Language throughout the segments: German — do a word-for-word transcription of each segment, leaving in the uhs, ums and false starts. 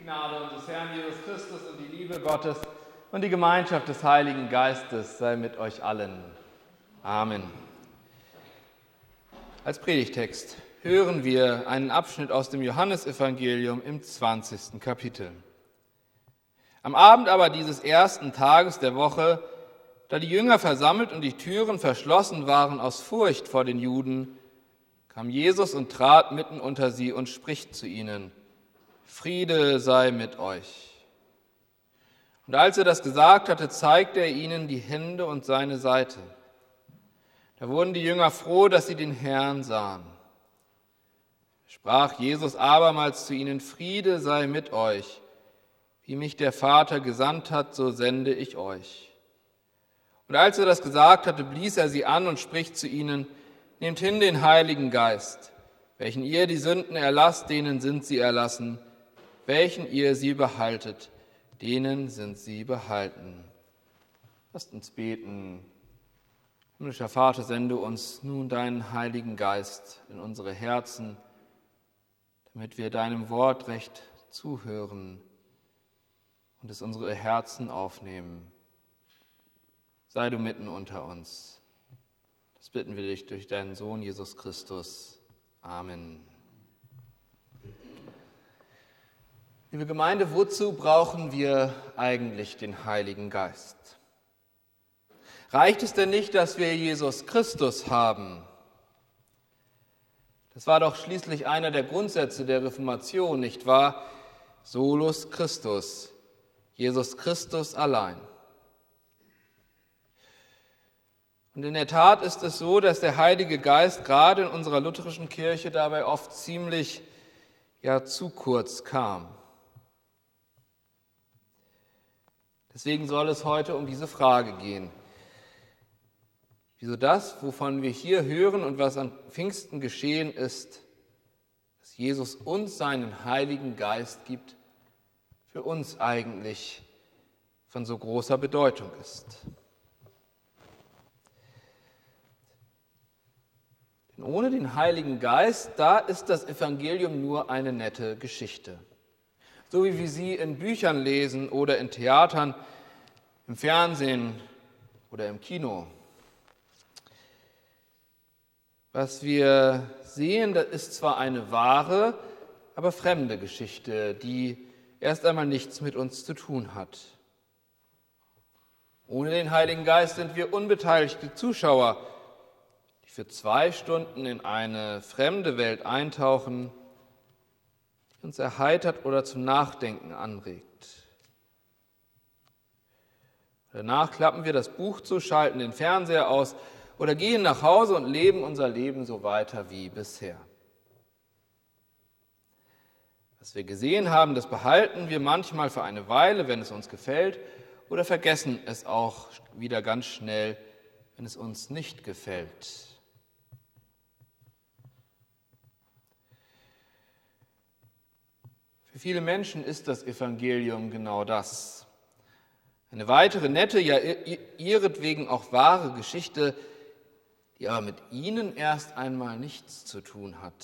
Gnade unseres Herrn Jesus Christus und die Liebe Gottes und die Gemeinschaft des Heiligen Geistes sei mit euch allen. Amen. Als Predigtext hören wir einen Abschnitt aus dem Johannesevangelium im zwanzigsten Kapitel. Am Abend aber dieses ersten Tages der Woche, da die Jünger versammelt und die Türen verschlossen waren aus Furcht vor den Juden, kam Jesus und trat mitten unter sie und spricht zu ihnen: Friede sei mit euch. Und als er das gesagt hatte, zeigte er ihnen die Hände und seine Seite. Da wurden die Jünger froh, dass sie den Herrn sahen. Sprach Jesus abermals zu ihnen: Friede sei mit euch. Wie mich der Vater gesandt hat, so sende ich euch. Und als er das gesagt hatte, blies er sie an und spricht zu ihnen: Nehmt hin den Heiligen Geist. Welchen ihr die Sünden erlasst, denen sind sie erlassen. Welchen ihr sie behaltet, denen sind sie behalten. Lasst uns beten. Himmlischer Vater, sende uns nun deinen Heiligen Geist in unsere Herzen, damit wir deinem Wort recht zuhören und es unsere Herzen aufnehmen. Sei du mitten unter uns. Das bitten wir dich durch deinen Sohn Jesus Christus. Amen. Liebe Gemeinde, wozu brauchen wir eigentlich den Heiligen Geist? Reicht es denn nicht, dass wir Jesus Christus haben? Das war doch schließlich einer der Grundsätze der Reformation, nicht wahr? Solus Christus, Jesus Christus allein. Und in der Tat ist es so, dass der Heilige Geist gerade in unserer lutherischen Kirche dabei oft ziemlich, ja, zu kurz kam. Deswegen soll es heute um diese Frage gehen. Wieso das, wovon wir hier hören und was an Pfingsten geschehen ist, dass Jesus uns seinen Heiligen Geist gibt, für uns eigentlich von so großer Bedeutung ist. Denn ohne den Heiligen Geist, da ist das Evangelium nur eine nette Geschichte. So wie wir sie in Büchern lesen oder in Theatern, im Fernsehen oder im Kino. Was wir sehen, das ist zwar eine wahre, aber fremde Geschichte, die erst einmal nichts mit uns zu tun hat. Ohne den Heiligen Geist sind wir unbeteiligte Zuschauer, die für zwei Stunden in eine fremde Welt eintauchen, die uns erheitert oder zum Nachdenken anregt. Danach klappen wir das Buch zu, schalten den Fernseher aus oder gehen nach Hause und leben unser Leben so weiter wie bisher. Was wir gesehen haben, das behalten wir manchmal für eine Weile, wenn es uns gefällt, oder vergessen es auch wieder ganz schnell, wenn es uns nicht gefällt. Für viele Menschen ist das Evangelium genau das. Eine weitere nette, ja ihretwegen auch wahre Geschichte, die aber mit ihnen erst einmal nichts zu tun hat.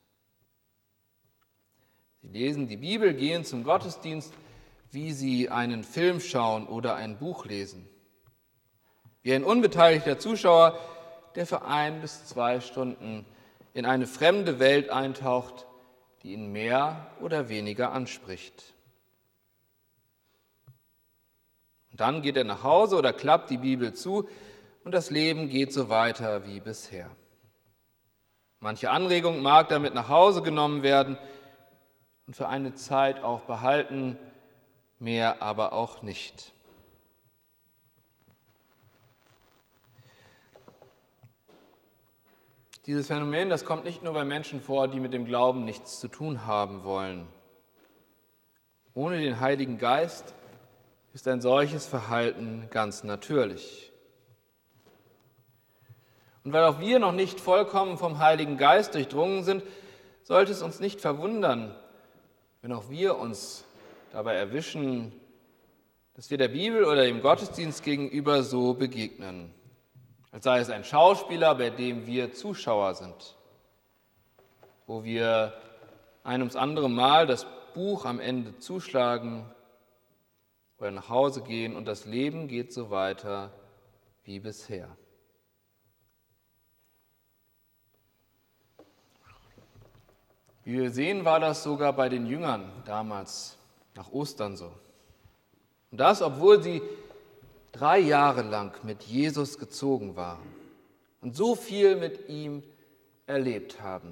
Sie lesen die Bibel, gehen zum Gottesdienst, wie sie einen Film schauen oder ein Buch lesen. Wie ein unbeteiligter Zuschauer, der für ein bis zwei Stunden in eine fremde Welt eintaucht, die ihn mehr oder weniger anspricht. Und dann geht er nach Hause oder klappt die Bibel zu und das Leben geht so weiter wie bisher. Manche Anregung mag damit nach Hause genommen werden und für eine Zeit auch behalten, mehr aber auch nicht. Dieses Phänomen, das kommt nicht nur bei Menschen vor, die mit dem Glauben nichts zu tun haben wollen. Ohne den Heiligen Geist ist ein solches Verhalten ganz natürlich. Und weil auch wir noch nicht vollkommen vom Heiligen Geist durchdrungen sind, sollte es uns nicht verwundern, wenn auch wir uns dabei erwischen, dass wir der Bibel oder dem Gottesdienst gegenüber so begegnen, als sei es ein Schauspieler, bei dem wir Zuschauer sind, wo wir ein ums andere Mal das Buch am Ende zuschlagen oder nach Hause gehen und das Leben geht so weiter wie bisher. Wie wir sehen, war das sogar bei den Jüngern damals nach Ostern so. Und das, obwohl sie drei Jahre lang mit Jesus gezogen waren und so viel mit ihm erlebt haben.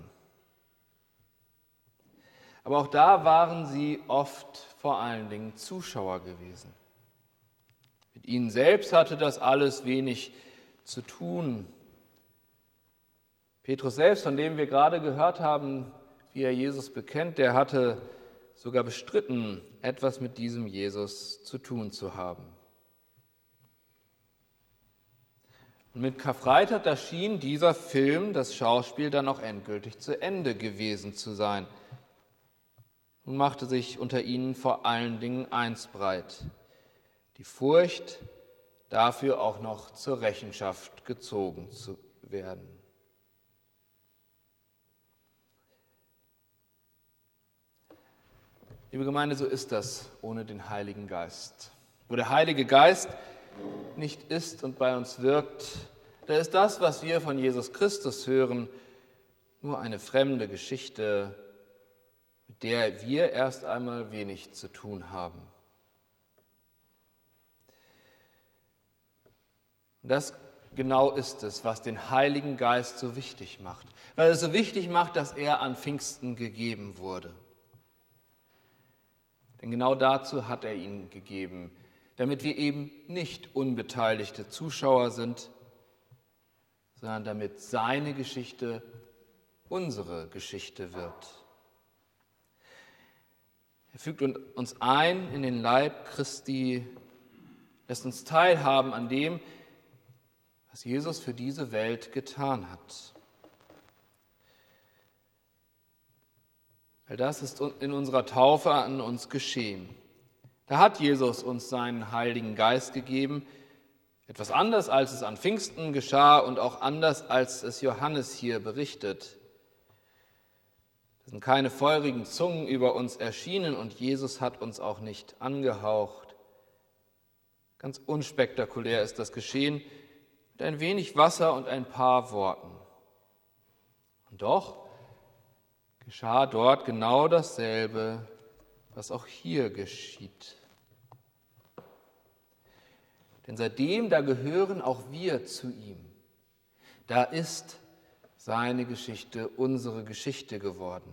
Aber auch da waren sie oft vor allen Dingen Zuschauer gewesen. Mit ihnen selbst hatte das alles wenig zu tun. Petrus selbst, von dem wir gerade gehört haben, wie er Jesus bekennt, der hatte sogar bestritten, etwas mit diesem Jesus zu tun zu haben. Und mit Karfreitag, da schien dieser Film, das Schauspiel, dann auch endgültig zu Ende gewesen zu sein. Nun machte sich unter ihnen vor allen Dingen eins breit: die Furcht, dafür auch noch zur Rechenschaft gezogen zu werden. Liebe Gemeinde, so ist das ohne den Heiligen Geist. Wo der Heilige Geist nicht ist und bei uns wirkt, da ist das, was wir von Jesus Christus hören, nur eine fremde Geschichte, mit der wir erst einmal wenig zu tun haben. Und das genau ist es, was den Heiligen Geist so wichtig macht, weil es so wichtig macht, dass er an Pfingsten gegeben wurde. Denn genau dazu hat er ihn gegeben, damit wir eben nicht unbeteiligte Zuschauer sind, sondern damit seine Geschichte unsere Geschichte wird. Er fügt uns ein in den Leib Christi, lässt uns teilhaben an dem, was Jesus für diese Welt getan hat. All das ist in unserer Taufe an uns geschehen. Da hat Jesus uns seinen Heiligen Geist gegeben, etwas anders, als es an Pfingsten geschah und auch anders, als es Johannes hier berichtet. Es sind keine feurigen Zungen über uns erschienen und Jesus hat uns auch nicht angehaucht. Ganz unspektakulär ist das geschehen, mit ein wenig Wasser und ein paar Worten. Und doch geschah dort genau dasselbe, was auch hier geschieht. Denn seitdem, da gehören auch wir zu ihm. Da ist seine Geschichte unsere Geschichte geworden.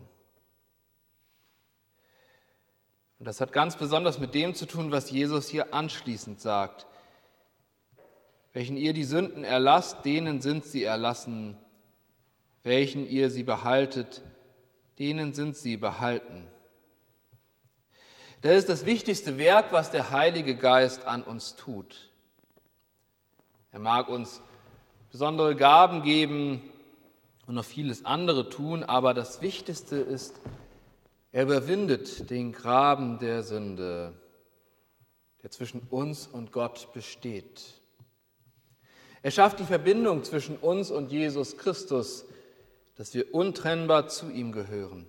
Und das hat ganz besonders mit dem zu tun, was Jesus hier anschließend sagt. Welchen ihr die Sünden erlasst, denen sind sie erlassen. Welchen ihr sie behaltet, denen sind sie behalten. Das ist das wichtigste Werk, was der Heilige Geist an uns tut. Er mag uns besondere Gaben geben und noch vieles andere tun, aber das Wichtigste ist, er überwindet den Graben der Sünde, der zwischen uns und Gott besteht. Er schafft die Verbindung zwischen uns und Jesus Christus, dass wir untrennbar zu ihm gehören.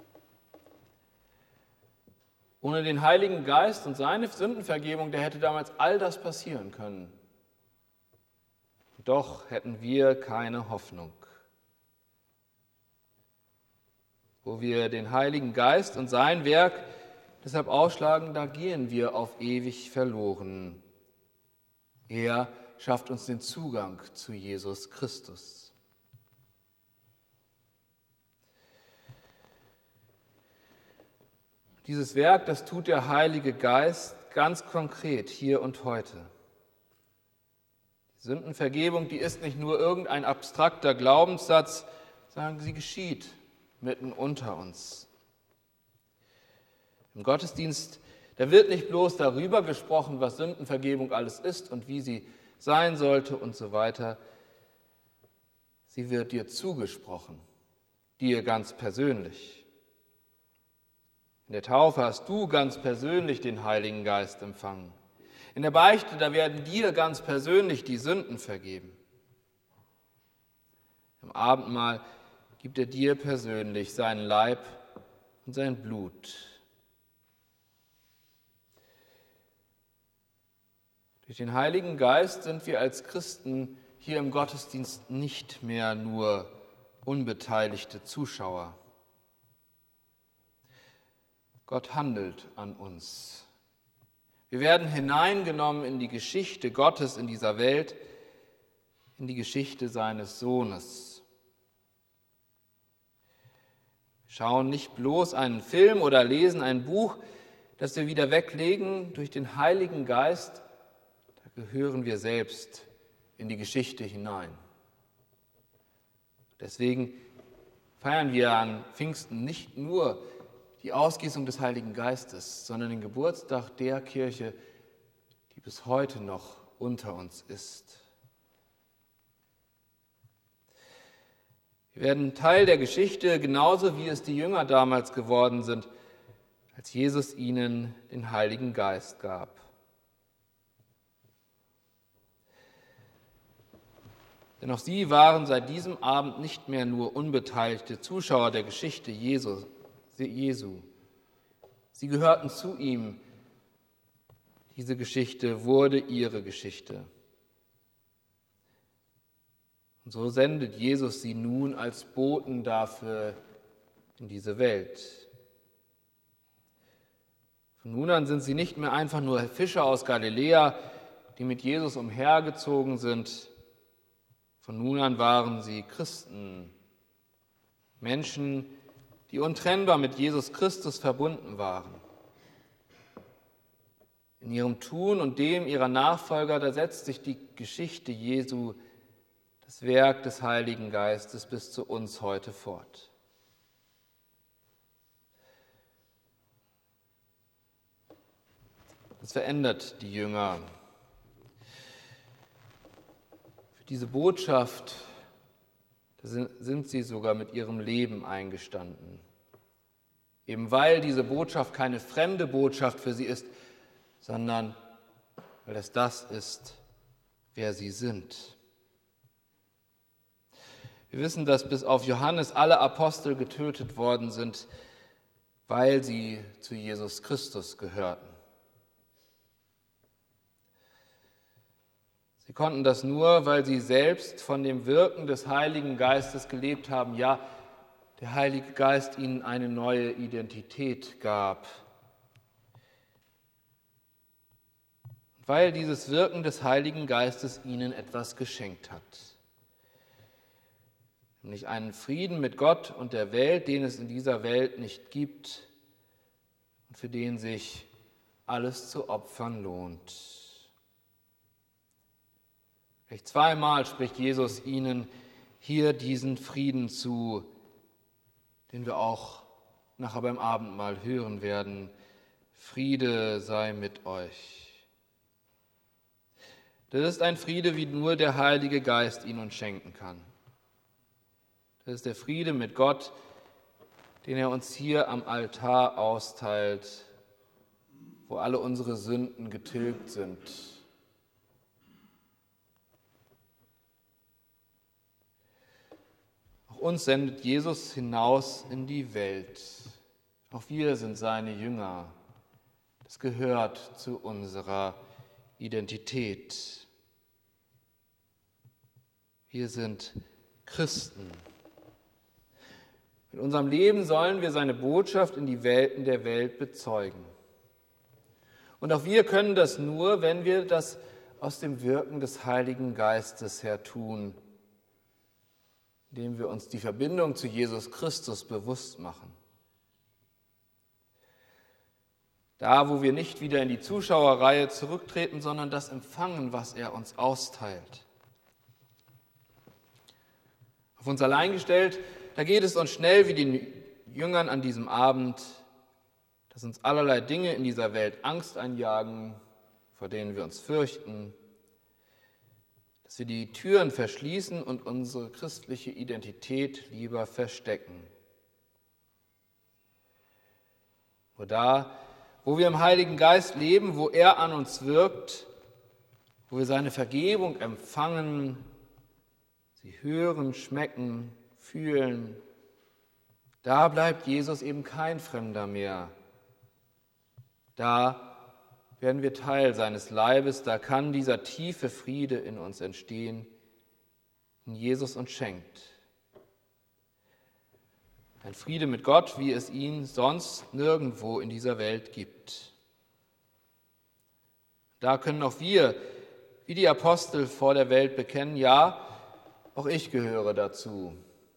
Ohne den Heiligen Geist und seine Sündenvergebung, da hätte damals all das passieren können. Doch hätten wir keine Hoffnung. Wo wir den Heiligen Geist und sein Werk deshalb ausschlagen, da gehen wir auf ewig verloren. Er schafft uns den Zugang zu Jesus Christus. Dieses Werk, das tut der Heilige Geist ganz konkret hier und heute. Die Sündenvergebung, die ist nicht nur irgendein abstrakter Glaubenssatz, sondern sie geschieht mitten unter uns. Im Gottesdienst, da wird nicht bloß darüber gesprochen, was Sündenvergebung alles ist und wie sie sein sollte und so weiter. Sie wird dir zugesprochen, dir ganz persönlich. In der Taufe hast du ganz persönlich den Heiligen Geist empfangen. In der Beichte, da werden dir ganz persönlich die Sünden vergeben. Im Abendmahl gibt er dir persönlich seinen Leib und sein Blut, Durch den Heiligen Geist sind wir als Christen hier im Gottesdienst nicht mehr nur unbeteiligte Zuschauer. Gott handelt an uns. Wir werden hineingenommen in die Geschichte Gottes in dieser Welt, in die Geschichte seines Sohnes. Wir schauen nicht bloß einen Film oder lesen ein Buch, das wir wieder weglegen. Durch den Heiligen Geist, da gehören wir selbst in die Geschichte hinein. Deswegen feiern wir an Pfingsten nicht nur die Ausgießung des Heiligen Geistes, sondern den Geburtstag der Kirche, die bis heute noch unter uns ist. Wir werden Teil der Geschichte, genauso wie es die Jünger damals geworden sind, als Jesus ihnen den Heiligen Geist gab. Denn auch sie waren seit diesem Abend nicht mehr nur unbeteiligte Zuschauer der Geschichte Jesu. Jesu. Sie gehörten zu ihm. Diese Geschichte wurde ihre Geschichte. Und so sendet Jesus sie nun als Boten dafür in diese Welt. Von nun an sind sie nicht mehr einfach nur Fischer aus Galiläa, die mit Jesus umhergezogen sind. Von nun an waren sie Christen, Menschen, die untrennbar mit Jesus Christus verbunden waren. In ihrem Tun und dem ihrer Nachfolger, da setzt sich die Geschichte Jesu, das Werk des Heiligen Geistes bis zu uns heute fort. Das verändert die Jünger. Für diese Botschaft sind sie sogar mit ihrem Leben eingestanden. Eben weil diese Botschaft keine fremde Botschaft für sie ist, sondern weil es das ist, wer sie sind. Wir wissen, dass bis auf Johannes alle Apostel getötet worden sind, weil sie zu Jesus Christus gehörten. Sie konnten das nur, weil sie selbst von dem Wirken des Heiligen Geistes gelebt haben. Ja, der Heilige Geist ihnen eine neue Identität gab. Und weil dieses Wirken des Heiligen Geistes ihnen etwas geschenkt hat. Nämlich einen Frieden mit Gott und der Welt, den es in dieser Welt nicht gibt und für den sich alles zu opfern lohnt. Gleich zweimal spricht Jesus ihnen hier diesen Frieden zu, den wir auch nachher beim Abendmahl hören werden. Friede sei mit euch. Das ist ein Friede, wie nur der Heilige Geist ihn uns schenken kann. Das ist der Friede mit Gott, den er uns hier am Altar austeilt, wo alle unsere Sünden getilgt sind. Uns sendet Jesus hinaus in die Welt. Auch wir sind seine Jünger. Das gehört zu unserer Identität. Wir sind Christen. Mit unserem Leben sollen wir seine Botschaft in die Welten der Welt bezeugen. Und auch wir können das nur, wenn wir das aus dem Wirken des Heiligen Geistes her tun, indem wir uns die Verbindung zu Jesus Christus bewusst machen. Da, wo wir nicht wieder in die Zuschauerreihe zurücktreten, sondern das empfangen, was er uns austeilt. Auf uns allein gestellt, da geht es uns schnell wie den Jüngern an diesem Abend, dass uns allerlei Dinge in dieser Welt Angst einjagen, vor denen wir uns fürchten, dass wir die Türen verschließen und unsere christliche Identität lieber verstecken. Wo da, wo wir im Heiligen Geist leben, wo er an uns wirkt, wo wir seine Vergebung empfangen, sie hören, schmecken, fühlen, da bleibt Jesus eben kein Fremder mehr. Da werden wir Teil seines Leibes, da kann dieser tiefe Friede in uns entstehen, den Jesus uns schenkt. Ein Friede mit Gott, wie es ihn sonst nirgendwo in dieser Welt gibt. Da können auch wir, wie die Apostel vor der Welt bekennen, ja, auch ich gehöre dazu,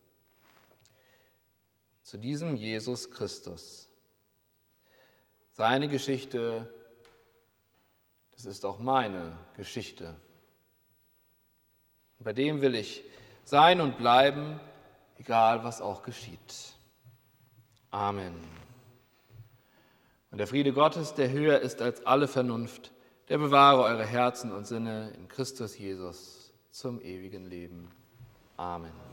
zu diesem Jesus Christus. Seine Geschichte, das ist auch meine Geschichte. Und bei dem will ich sein und bleiben, egal was auch geschieht. Amen. Und der Friede Gottes, der höher ist als alle Vernunft, der bewahre eure Herzen und Sinne in Christus Jesus zum ewigen Leben. Amen.